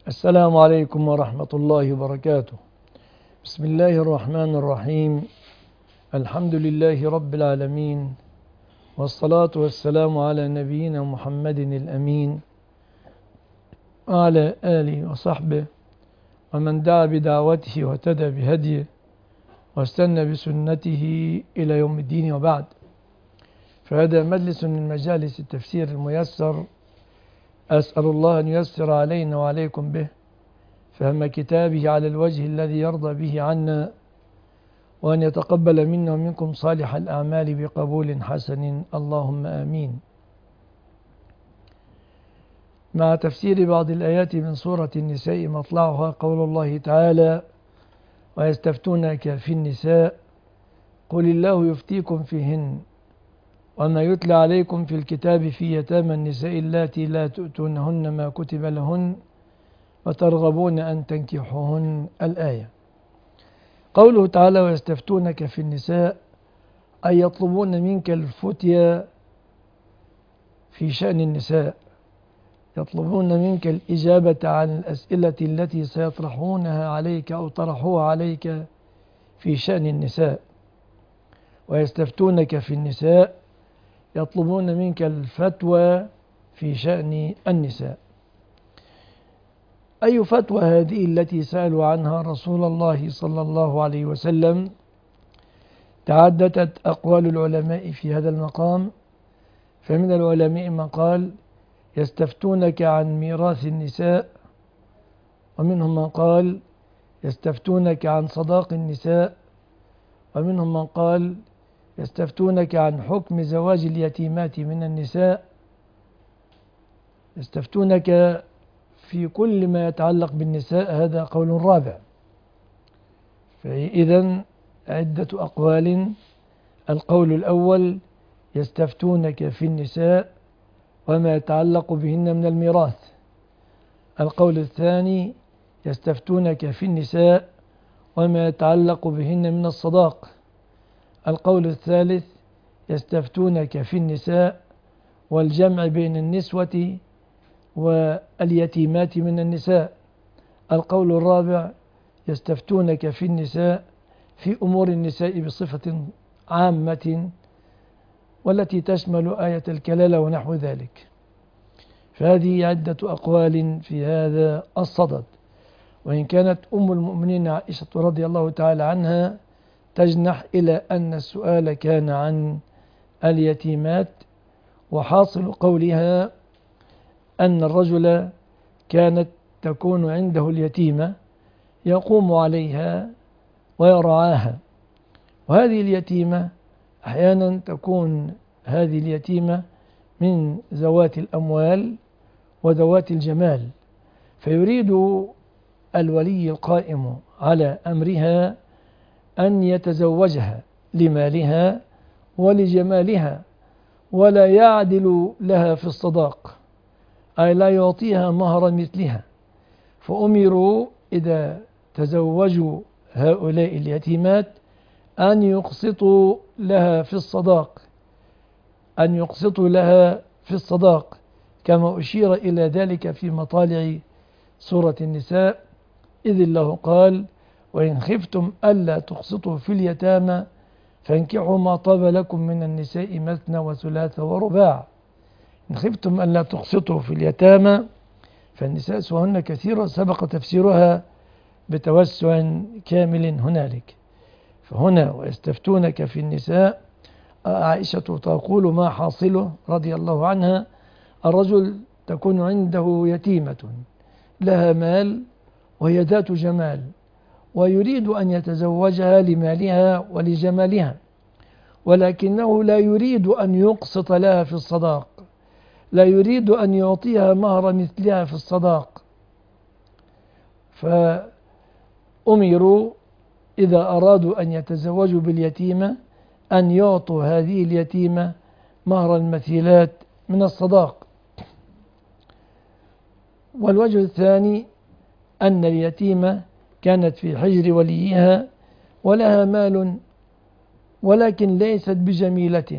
السلام عليكم ورحمة الله وبركاته. بسم الله الرحمن الرحيم. الحمد لله رب العالمين، والصلاة والسلام على نبينا محمد الأمين وعلى آله وصحبه ومن دعا بدعوته واهتدى بهديه واستنى بسنته إلى يوم الدين، وبعد. فهذا مجلس من مجالس التفسير الميسر، أسأل الله أن ييسر علينا وعليكم به فهم كتابه على الوجه الذي يرضى به عنا، وأن يتقبل منا ومنكم صالح الأعمال بقبول حسن، اللهم آمين. مع تفسير بعض الآيات من سورة النساء، مطلعها قول الله تعالى: ويستفتونك في النساء قل الله يفتيكم فيهن وما يتلى عليكم في الكتاب في يتامى النساء اللاتي لا تؤتونهن ما كتب لهن وترغبون أن تنكحوهن. الآية. قوله تعالى: ويستفتونك في النساء، أي يطلبون منك الفتيا في شأن النساء، يطلبون منك الإجابة عن الأسئلة التي سيطرحونها عليك أو طرحوها عليك في شأن النساء. ويستفتونك في النساء يطلبون منك الفتوى في شأن النساء. أي فتوى هذه التي سألوا عنها رسول الله صلى الله عليه وسلم؟ تعددت أقوال العلماء في هذا المقام، فمن العلماء من قال: يستفتونك عن ميراث النساء، ومنهم من قال: يستفتونك عن صداق النساء، ومنهم من قال: يستفتونك عن حكم زواج اليتيمات من النساء، يستفتونك في كل ما يتعلق بالنساء. هذا قول رابع. فإذن عدة أقوال. القول الأول: يستفتونك في النساء وما يتعلق بهن من الميراث. القول الثاني: يستفتونك في النساء وما يتعلق بهن من الصداق. القول الثالث: يستفتونك في النساء والجمع بين النسوة واليتيمات من النساء. القول الرابع: يستفتونك في النساء في أمور النساء بصفة عامة، والتي تشمل آية الكلالة ونحو ذلك. فهذه عدة أقوال في هذا الصدد. وإن كانت أم المؤمنين عائشة رضي الله تعالى عنها تجنح إلى أن السؤال كان عن اليتيمات، وحاصل قولها أن الرجل كانت تكون عنده اليتيمة يقوم عليها ويرعاها، وهذه اليتيمة أحيانا تكون هذه اليتيمة من ذوات الأموال وذوات الجمال، فيريد الولي القائم على أمرها أن يتزوجها لمالها ولجمالها، ولا يعدل لها في الصداق، أي لا يعطيها مهر مثلها. فأمروا إذا تزوجوا هؤلاء اليتيمات أن يقسطوا لها في الصداق، أن يقسطوا لها في الصداق، كما أشير إلى ذلك في مطالع سورة النساء، إذ الله قال: وإن خفتم ألا تقسطوا في اليتامى فانكحوا ما طاب لكم من النساء مثنى وثلاث ورباع. إن خفتم ألا تقسطوا في اليتامى، فالنساء سواهن كثيرة، سبق تفسيرها بتوسع كامل هنالك. فهنا ويستفتونك في النساء، عائشة تقول ما حاصله رضي الله عنها: الرجل تكون عنده يتيمة لها مال وهي ذات جمال، ويريد أن يتزوجها لمالها ولجمالها، ولكنه لا يريد أن يقسط لها في الصداق، لا يريد أن يعطيها مهر مثلها في الصداق. فأمروا إذا أرادوا أن يتزوجوا باليتيمة أن يعطوا هذه اليتيمة مهر المثيلات من الصداق. والوجه الثاني: أن اليتيمة كانت في حجر وليها ولها مال ولكن ليست بجميلة،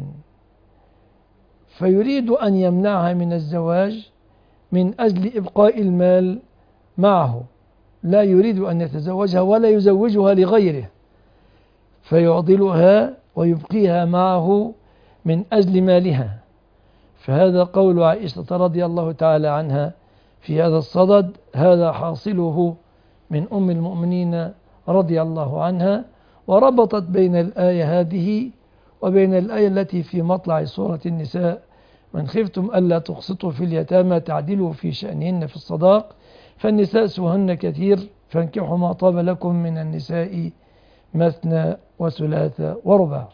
فيريد أن يمنعها من الزواج من أجل إبقاء المال معه لا يريد أن يتزوجها ولا يزوجها لغيره، فيعضلها ويبقيها معه من أجل مالها. فهذا قول عائشة رضي الله تعالى عنها في هذا الصدد، هذا حاصله من أم المؤمنين رضي الله عنها، وربطت بين الآية هذه وبين الآية التي في مطلع سورة النساء: من خفتم ألا تقسطوا في اليتامى تعدلوا في شأنهن في الصداق فالنساء سوهن كثير فانكحوا ما طاب لكم من النساء مثنى وثلاث ورباع.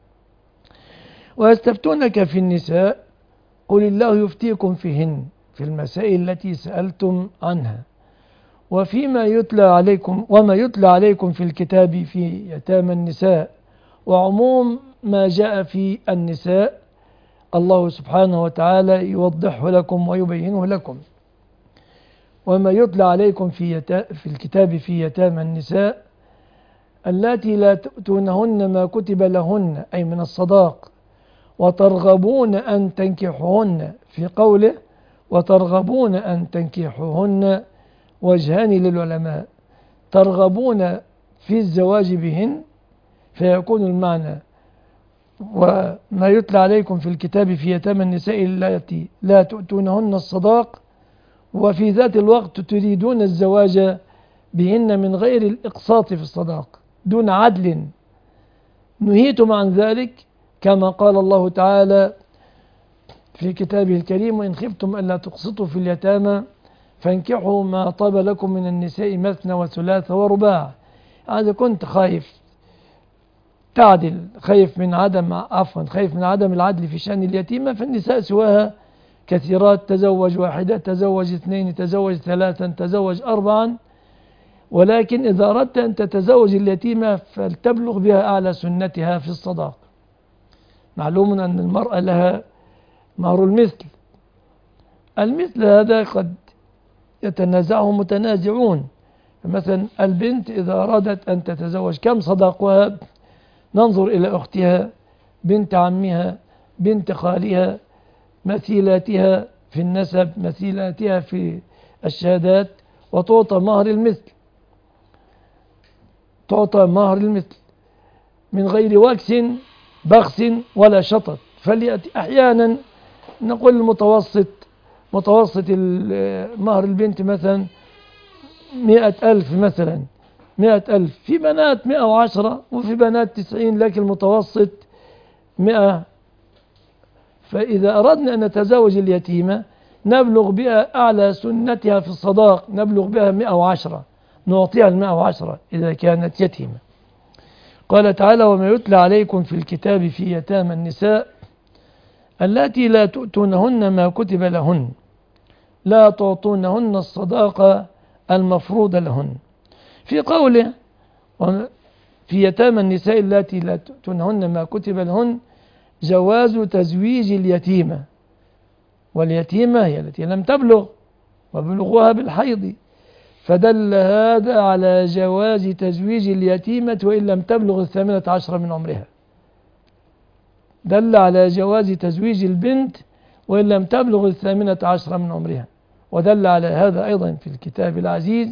ويستفتونك في النساء قل الله يفتيكم فيهن، في المسائل التي سألتم عنها، وما يتلى عليكم في الكتاب في يتامى النساء، وعموم ما جاء في النساء الله سبحانه وتعالى يوضحه لكم ويبينه لكم. وما يتلى عليكم في الكتاب في يتامى النساء اللاتي لا تؤتونهن ما كتب لهن أي من الصداق، وترغبون أن تنكحوهن، في قوله وترغبون أن تنكحوهن وجهان للعلماء: ترغبون في الزواج بهن فيكون المعنى وما يتلى عليكم في الكتاب في يتامى النساء التي لا تؤتونهن الصداق، وفي ذات الوقت تريدون الزواج بهن من غير الإقساط في الصداق دون عدل، نهيتم عن ذلك كما قال الله تعالى في كتابه الكريم: وإن خفتم ألا تقسطوا في اليتامى فانكحوا ما طاب لكم من النساء مثنى وثلاث ورباع. هذا كنت خايف تعدل، خايف من عدم العدل في شأن اليتيمة، فالنساء سواها كثيرات: تزوج واحدة، تزوج اثنين، تزوج ثلاثا، تزوج أربعا، ولكن إذا أردت أن تتزوج اليتيمة فلتبلغ بها أعلى سنتها في الصداق. معلوم أن المرأة لها مهر المثل هذا قد يتنازعه متنازعون. مثلا البنت إذا أرادت أن تتزوج كم صداقها؟ ننظر إلى أختها، بنت عمها، بنت خالها، مثيلاتها في النسب، مثيلاتها في الشهادات، وتعطى مهر المثل، تعطى مهر المثل من غير وكس بخس ولا شطط. فليأتي أحيانا نقول متوسط مهر البنت مثلا 100,000 مثلا، 100,000، في بنات 110 وفي بنات 90، لكن المتوسط 100. فإذا أردنا أن نتزوج اليتيمة نبلغ بها أعلى سنتها في الصداق، نبلغ بها 110، نعطيها 110 إذا كانت يتيمة. قال تعالى: وما يتلى عليكم في الكتاب في يتامى النساء اللاتي لا تؤتونهن ما كتب لهن، لا تعطونهن الصداقة المفروض لهن. في قوله في يتامى النساء اللاتي لا تؤتونهن ما كتب لهن جواز تزويج اليتيمة، واليتيمة هي التي لم تبلغ وبلغها بالحيض، فدل هذا على جواز تزويج اليتيمة وإن لم تبلغ 18 من عمرها. دل على جواز تزويج البنت وإن لم تبلغ 18 من عمرها. ودل على هذا أيضا في الكتاب العزيز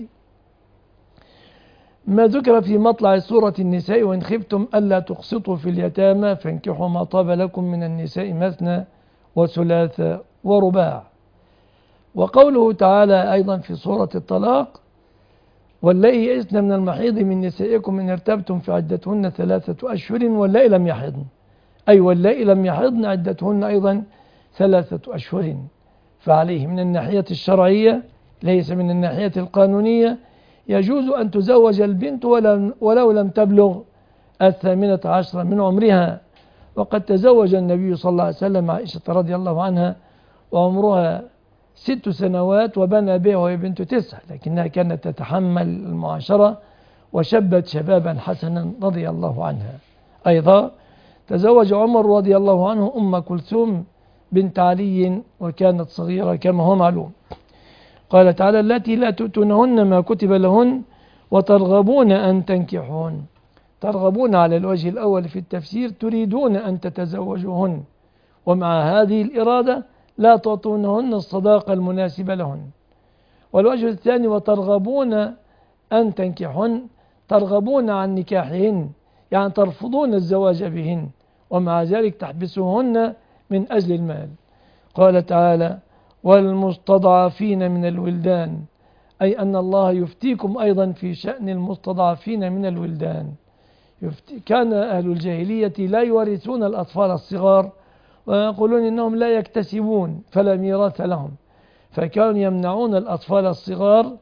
ما ذكر في مطلع سورة النساء: وإن خفتم ألا تقسطوا في اليتامى فانكحوا ما طاب لكم من النساء مثنى وثلاث ورباع. وقوله تعالى أيضا في سورة الطلاق: واللائي يئسن من المحيض من نسائكم إن ارتبتم في عدتهن 3 أشهر واللائي لم يحضن، أي واللائي لم يحضن عدتهن أيضا 3 أشهر. فعليه من الناحية الشرعية ليس من الناحية القانونية يجوز أن تزوج البنت ولو لم تبلغ 18 من عمرها. وقد تزوج النبي صلى الله عليه وسلم عائشة رضي الله عنها وعمرها 6 سنوات وبنى بها وهي بنت 9، لكنها كانت تتحمل المعاشرة وشبت شبابا حسنا رضي الله عنها. أيضا تزوج عمر رضي الله عنه أم كلثوم بنت علي وكانت صغيرة كما هو معلوم. قال تعالى: التي لا تؤتونهن ما كتب لهن وترغبون أن تنكحون. ترغبون على الوجه الأول في التفسير تريدون أن تتزوجوهن، ومع هذه الإرادة لا تعطونهن الصداقة المناسبة لهن. والوجه الثاني وترغبون أن تنكحن، ترغبون عن نكاحهن يعني ترفضون الزواج بهن، ومع ذلك تحبسوهن من أجل المال. قال تعالى والمستضعفين من الولدان، أي أن الله يفتيكم أيضا في شأن المستضعفين من الولدان. كان أهل الجاهلية لا يورثون الأطفال الصغار ويقولون إنهم لا يكتسبون فلا ميراث لهم، فكانوا يمنعون الأطفال الصغار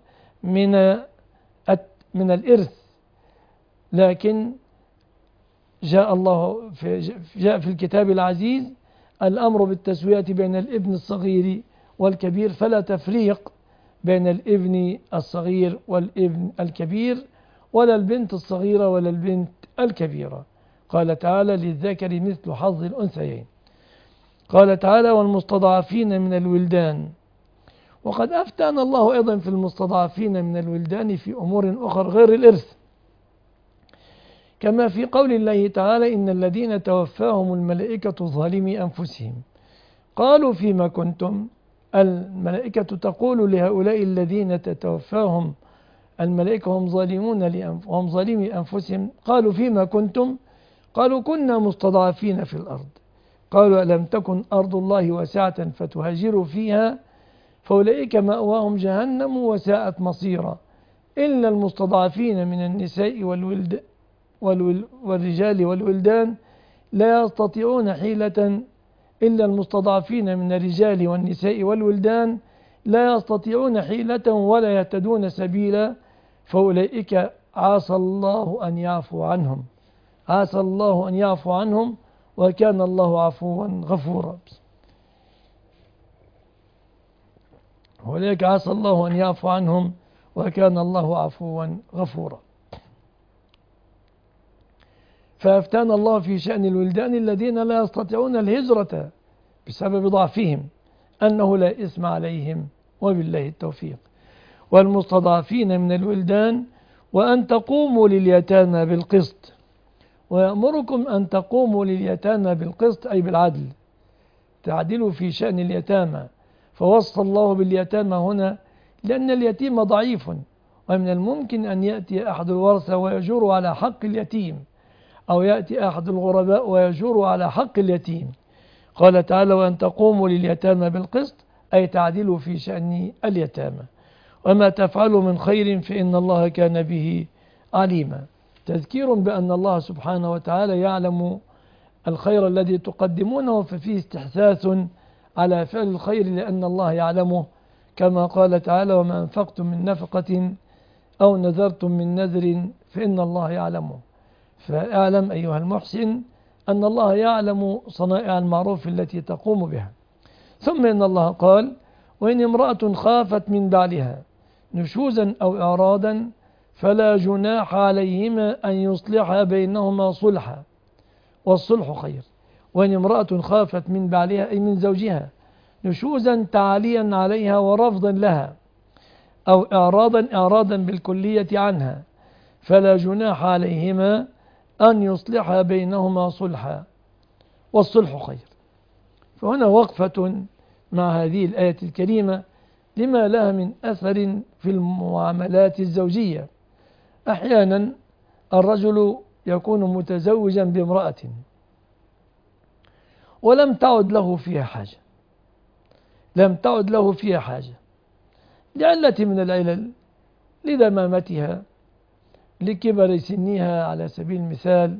من الإرث. لكن جاء في الكتاب العزيز الأمر بالتسوية بين الابن الصغير والكبير، فلا تفريق بين الابن الصغير والابن الكبير، ولا البنت الصغيرة ولا البنت الكبيرة. قال تعالى للذكر مثل حظ الأنثيين. قال تعالى والمستضعفين من الولدان، وقد أفتانا الله أيضا في المستضعفين من الولدان في أمور أخرى غير الإرث، كما في قول الله تعالى إن الذين توفاهم الملائكة ظالمي أنفسهم قالوا فيما كنتم. الملائكة تقول لهؤلاء الذين تتوفاهم الملائكة هم ظالمي أنفسهم قالوا فيما كنتم، قالوا كنا مستضعفين في الأرض، قالوا ألم تكن أرض الله واسعة فتهاجروا فيها فأولئك مأواهم جهنم وساءت مصيرا إلا المستضعفين من النساء والرجال والولدان لا يستطيعون حيلة إلا المستضعفين من الرجال والنساء والولدان لا يستطيعون حيلة ولا يهتدون سبيلا فأولئك عسى الله أن يعفو عنهم، عسى الله أن يعفو عنهم وكان الله عفوا غفورا. أولئك عسى الله أن يعفو عنهم وكان الله عفوا غفورا. فأفتانا الله في شأن الولدان الذين لا يستطيعون الهجرة بسبب ضعفهم أنه لا إثم عليهم وبالله التوفيق. والمستضعفين من الولدان وأن تقوموا لليتامى بالقسط، ويأمركم أن تقوموا لليتامى بالقسط أي بالعدل، تعدلوا في شأن اليتامى. فوصى الله باليتامى هنا لأن اليتيم ضعيف ومن الممكن أن يأتي أحد الورثة ويجور على حق اليتيم، أو يأتي أحد الغرباء ويجور على حق اليتيم. قال تعالى وأن تقوموا لليتامى بالقسط أي تعدلوا في شأن اليتامى، وما تفعلوا من خير فإن الله كان به عليما. تذكير بأن الله سبحانه وتعالى يعلم الخير الذي تقدمونه، ففيه استحثاث على فعل الخير لأن الله يعلمه، كما قال تعالى وما أنفقتم من نفقة أو نذرتم من نذر فإن الله يعلمه. فاعلم أيها المحسن أن الله يعلم صنائع المعروف التي تقوم بها. ثم إن الله قال وإن امرأة خافت من بعلها نشوزا أو إعراضا فلا جناح عليهما أن يصلحا بينهما صلحا والصلح خير. وإن امرأة خافت من بعلها أي من زوجها نشوزا تعاليا عليها ورفضا لها أو إعراضا بالكلية عنها فلا جناح عليهما أن يصلحا بينهما صلحا والصلح خير. فهنا وقفة مع هذه الآية الكريمة لما لها من أثر في المعاملات الزوجية. أحيانا الرجل يكون متزوجا بامرأة ولم تعد له فيها حاجة، لم تعد له فيها حاجة لعلة من العلل، لذمامتها، لكبر سنها على سبيل المثال،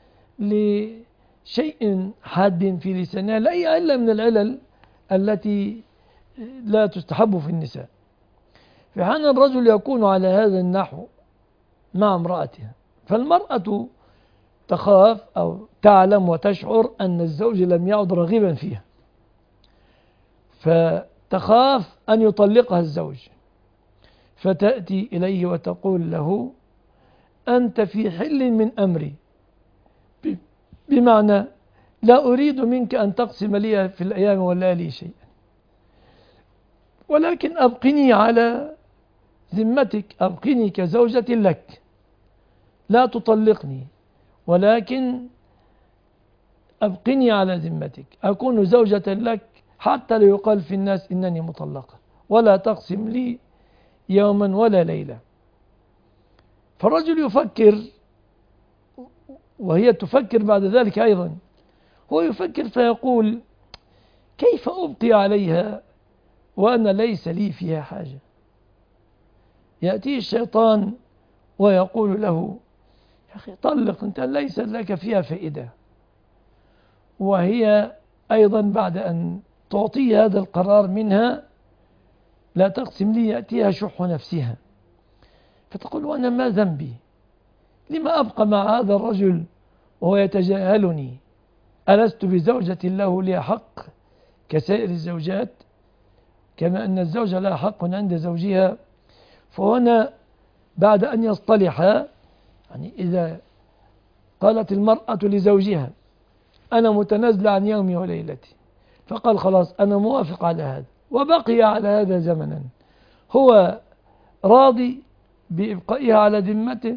لشيء حاد في لسانها، لأي علة من العلل التي لا تستحب في النساء. في حين الرجل يكون على هذا النحو مع امرأتها، فالمرأة تخاف أو تعلم وتشعر أن الزوج لم يعد راغبا فيها، فتخاف أن يطلقها الزوج، فتأتي إليه وتقول له أنت في حل من أمري، بمعنى لا أريد منك أن تقسم لي في الأيام والليالي شيئا، ولكن أبقني على ذمتك، أبقني كزوجة لك، لا تطلقني ولكن أبقني على ذمتك، أكون زوجة لك حتى لا يقال في الناس إنني مطلقة، ولا تقسم لي يوما ولا ليلة. فالرجل يفكر وهي تفكر بعد ذلك أيضا، هو يفكر فيقول كيف أبقي عليها وأنا ليس لي فيها حاجة؟ يأتيه الشيطان ويقول له يا أخي طلق، أنت ليس لك فيها فائدة. وهي أيضا بعد أن تعطي هذا القرار منها لا تقسم لي، يأتيها شح نفسها فتقول وأنا ما ذنبي؟ لما أبقى مع هذا الرجل وهو يتجاهلني؟ ألست بزوجة له لي حق كسائر الزوجات؟ كما أن الزوجة لها حق عند زوجها. فهنا بعد أن يصطلحا، يعني إذا قالت المرأة لزوجها أنا متنازلة عن يومي وليلتي، فقال خلاص أنا موافق على هذا، وبقي على هذا زمنا، هو راضي بإبقائها على ذمته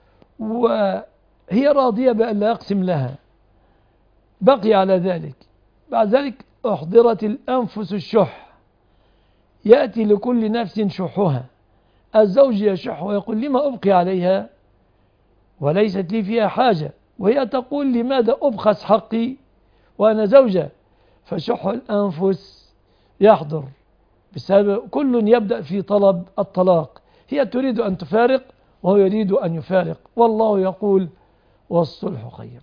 وهي راضية بأن لا يقسم لها، بقي على ذلك. بعد ذلك أحضرت الأنفس الشح، يأتي لكل نفس شحها. الزوج يشح ويقول لما أبقي عليها وليست لي فيها حاجة، وهي تقول لماذا أبخس حقي وأنا زوجة؟ فشح الأنفس يحضر بسبب كل يبدأ في طلب الطلاق، هي تريد أن تفارق وهو يريد أن يفارق، والله يقول والصلح خير.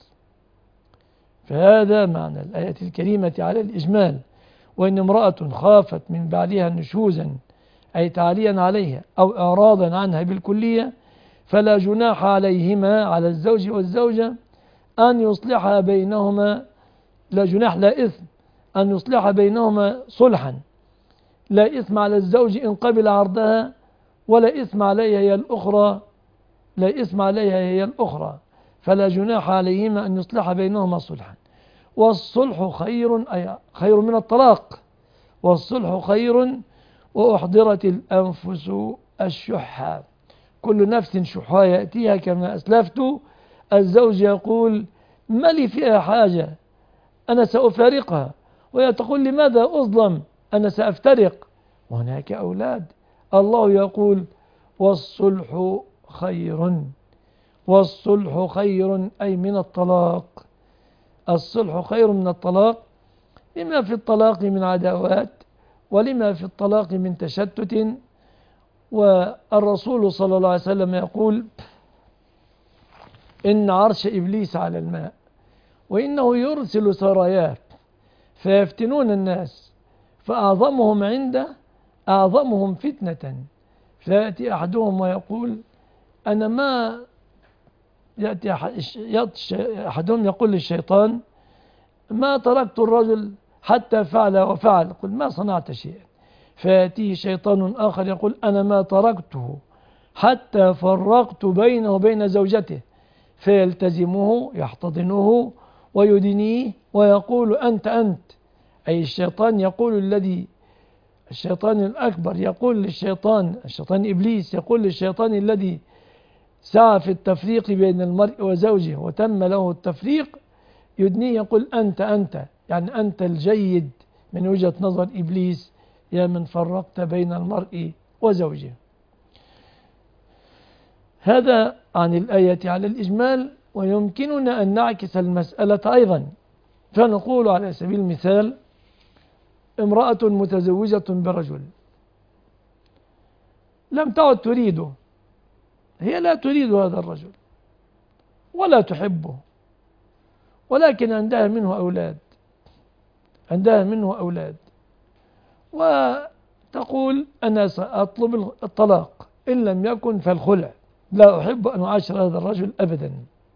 فهذا معنى الآية الكريمة على الإجمال. وإن امرأة خافت من بعلها نشوزا أي تعاليا عليها أو إعراضا عنها بالكلية فلا جناح عليهما، على الزوج والزوجة، أن يصلح بينهما، لا جناح لا إثم، أن يصلح بينهما صلحا. لا إثم على الزوج إن قبل عرضها، ولا إثم عليها هي الأخرى، لا إثم عليها هي الأخرى، فلا جناح عليهما أن يصلح بينهما صلحا. والصلح خير، أي خير من الطلاق، والصلح خير. وأحضرت الأنفس الشح، كل نفس شحها يأتيها كما أسلفت. الزوج يقول ما لي فيها حاجة، أنا سأفارقها، وهي تقول لماذا أظلم، أنا سأفترق. وهناك أولاد. الله يقول والصلح خير، والصلح خير أي من الطلاق. الصلح خير من الطلاق، لما في الطلاق من عداوات ولما في الطلاق من تشتت. والرسول صلى الله عليه وسلم يقول إن عرش إبليس على الماء، وإنه يرسل سرايات فيفتنون الناس، فأعظمهم عنده أعظمهم فتنة. فيأتي أحدهم ويقول أنا ما يأتي أحدهم يقول للشيطان ما تركت الرجل حتى فعل وفعل، يقول ما صنعت شيئا. فيأتيه شيطان آخر يقول أنا ما تركته حتى فرقت بينه وبين زوجته، فيلتزمه يحتضنه ويدنيه ويقول أنت. أي الشيطان يقول الشيطان الأكبر يقول للشيطان، الشيطان إبليس يقول للشيطان الذي سعى في التفريق بين المرء وزوجه وتم له التفريق، يدنيه يقول أنت، يعني أنت الجيد من وجهة نظر إبليس يا من فرقت بين المرء وزوجه. هذا عن الآية على الإجمال. ويمكننا أن نعكس المسألة أيضا، فنقول على سبيل المثال امرأة متزوجة برجل لم تعد تريده، هي لا تريد هذا الرجل ولا تحبه، ولكن عندها منه أولاد، وتقول أنا سأطلب الطلاق، إن لم يكن فالخلع، لا أحب أن أعاشر هذا الرجل أبدا.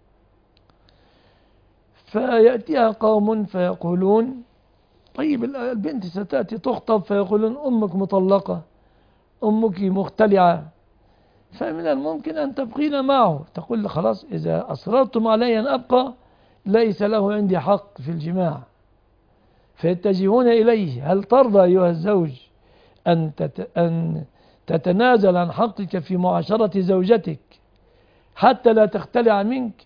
فيأتيها قوم فيقولون طيب البنت ستأتي تخطب، فيقولون أمك مطلقة، أمك مختلعة، فمن الممكن أن تبقين معه. تقول خلاص إذا أصررتم علي أن أبقى ليس له عندي حق في الجماع. فيتجهون إليه هل ترضى أيها الزوج أن تتنازل عن حقك في معاشرة زوجتك حتى لا تختلع منك،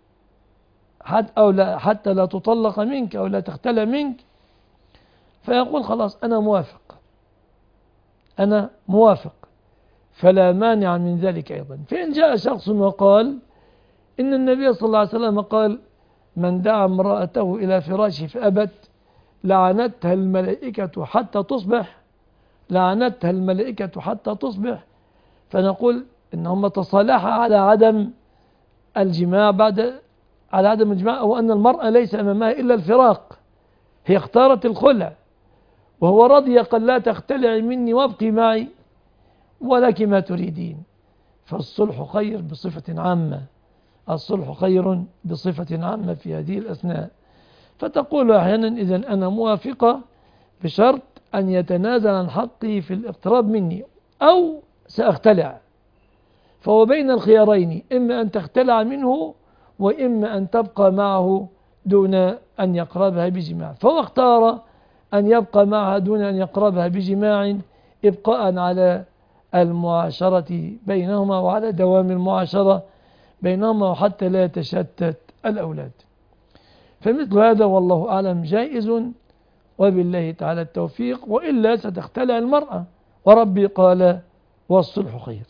حتى لا تطلق منك أو لا تختلع منك؟ فيقول خلاص أنا موافق. فلا مانع من ذلك أيضا. فإن جاء شخص وقال إن النبي صلى الله عليه وسلم قال من دعا امرأته إلى فراشه فأبت لعنتها الملائكة حتى تصبح، لعنتها الملائكة حتى تصبح، فنقول إنهم تصالحا على عدم الجماع على عدم الجماع، أو أن المرأة ليس أمامها إلا الفراق، هي اختارت الخلع وهو رضي قال لا تختلعي مني وابقي معي ولك ما تريدين. فالصلح خير بصفة عامة، الصلح خير بصفة عامة في هذه الأثناء. فتقول أحيانا إذن أنا موافقة بشرط أن يتنازل عن حقي في الاقتراب مني أو سأختلع، فهو بين الخيارين، إما أن تختلع منه وإما أن تبقى معه دون أن يقربها بجماع، فهو اختار أن يبقى معها دون أن يقربها بجماع إبقاء على المعاشرة بينهما وعلى دوام المعاشرة بينهما وحتى لا يتشتت الأولاد. فمثل هذا والله أعلم جائز وبالله تعالى التوفيق، وإلا ستختلع المرأة، وربي قال والصلح خير.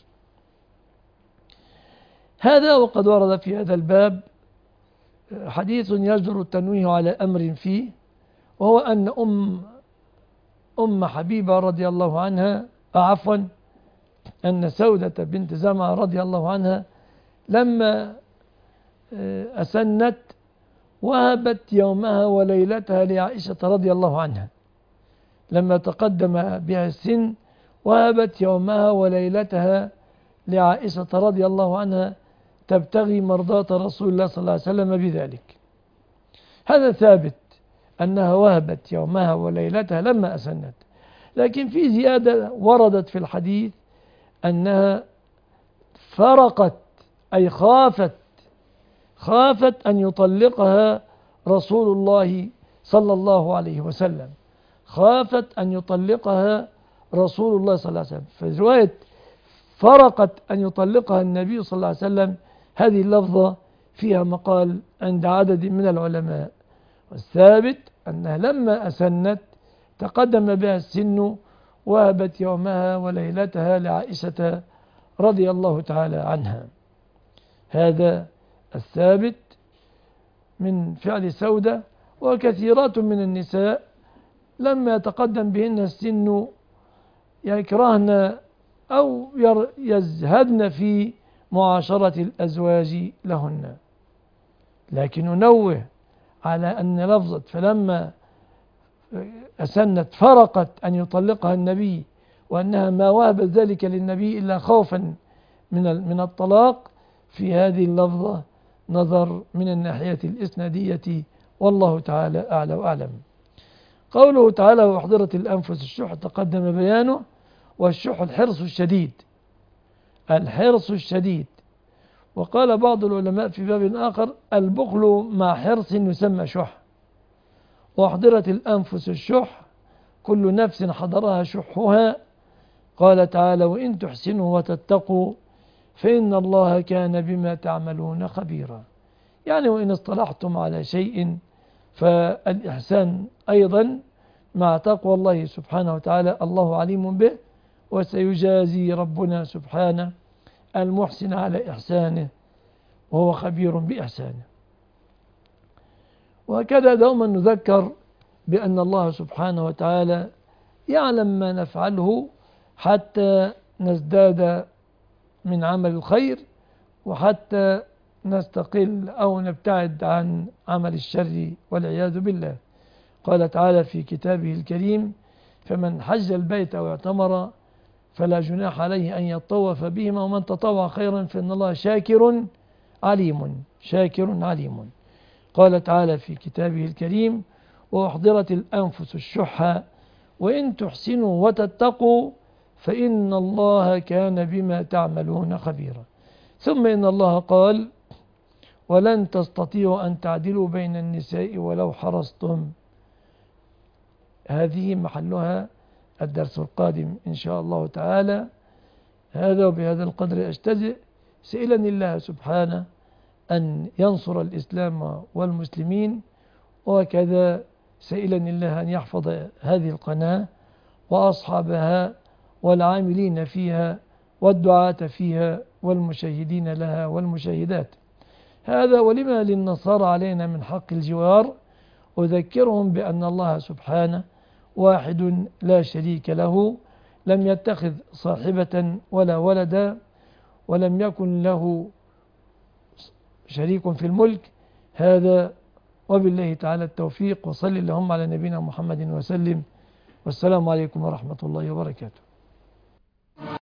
هذا وقد ورد في هذا الباب حديث يجدر التنويه على أمر فيه، وهو أن أم حبيبة رضي الله عنها، أن سودة بنت زمعة رضي الله عنها لما أسنت وهبت يومها وليلتها لعائشة رضي الله عنها، لما تقدم بها السن وهبت يومها وليلتها لعائشة رضي الله عنها تبتغي مرضاة رسول الله صلى الله عليه وسلم بذلك. هذا ثابت أنها وهبت يومها وليلتها لما أسنت، لكن في زيادة وردت في الحديث أنها فرقت، أي خافت أن يطلقها رسول الله صلى الله عليه وسلم، خافت أن يطلقها رسول الله صلى الله عليه وسلم. في رواية فرقت أن يطلقها النبي صلى الله عليه وسلم، هذه اللفظة فيها مقال عند عدد من العلماء، والثابت أنها لما أسنت تقدم بها السن وهبت يومها وليلتها لعائشة رضي الله تعالى عنها. هذا الثابت من فعل سودة، وكثيرات من النساء لما يتقدم بهن السن يكرهن أو يزهدن في معاشرة الأزواج لهن. لكن ننوه على أن لفظة فلما أسنت فرقت أن يطلقها النبي، وأنها ما وهبت ذلك للنبي إلا خوفا من الطلاق، في هذه اللفظة نظر من الناحية الإسنادية، والله تعالى أعلى وأعلم. قوله تعالى وأحضرت الأنفس الشح تقدم بيانه، والشح الحرص الشديد، الحرص الشديد. وقال بعض العلماء في باب آخر البخل مع حرص يسمى شح. وأحضرت الأنفس الشح كل نفس حضرها شحها، قال تعالى وإن تحسنوا وتتقوا فإن الله كان بما تعملون خبيرا. يعني وإن اصطلحتم على شيء فالإحسان أيضا مع تقوى الله سبحانه وتعالى، الله عليم به، وسيجازي ربنا سبحانه المحسن على إحسانه وهو خبير بإحسانه. وهكذا دوما نذكر بأن الله سبحانه وتعالى يعلم ما نفعله حتى نزداد من عمل الخير، وحتى نستقل أو نبتعد عن عمل الشر والعياذ بالله. قال تعالى في كتابه الكريم فمن حج البيت أو اعتمر فلا جناح عليه أن يطوف بهما ومن تطوع خيرا فإن الله شاكر عليم، شاكر عليم. قال تعالى في كتابه الكريم وأحضرت الأنفس الشح وإن تحسنوا وتتقوا فإن الله كان بما تعملون خبيرا. ثم إن الله قال ولن تستطيعوا أن تعدلوا بين النساء ولو حرصتم. هذه محلها الدرس القادم إن شاء الله تعالى. هذا وبهذا القدر أجتزئ، سائلا الله سبحانه أن ينصر الإسلام والمسلمين، وكذا سائلا الله أن يحفظ هذه القناة وأصحابها والعاملين فيها والدعاة فيها والمشاهدين لها والمشاهدات. هذا ولما للنصارى علينا من حق الجوار. أذكرهم بأن الله سبحانه واحد لا شريك له، لم يتخذ صاحبة ولا ولدا، ولم يكن له شريك في الملك. هذا وبالله تعالى التوفيق، وصل اللهم على نبينا محمد وسلم، والسلام عليكم ورحمة الله وبركاته.